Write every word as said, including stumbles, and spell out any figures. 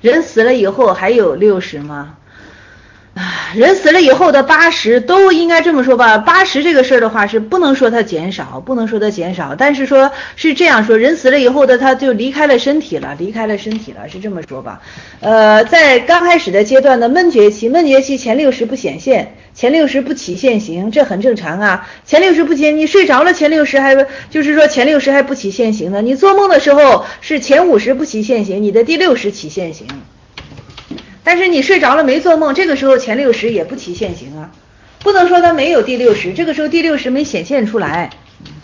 人死了以后还有六十吗？啊，人死了以后的八十都应该这么说吧，八十这个事儿的话是不能说它减少，不能说它减少，但是说是这样说，人死了以后的他就离开了身体了，离开了身体了，是这么说吧。呃，在刚开始的阶段的闷绝期，闷绝期前六十不显现，前六十不起现行，这很正常啊。前六十不起，你睡着了前六十还就是说前六十还不起现行呢，你做梦的时候是前五十不起现行，你的第六十起现行。但是你睡着了没做梦，这个时候前六十也不起现行啊，不能说它没有第六十，这个时候第六十没显现出来。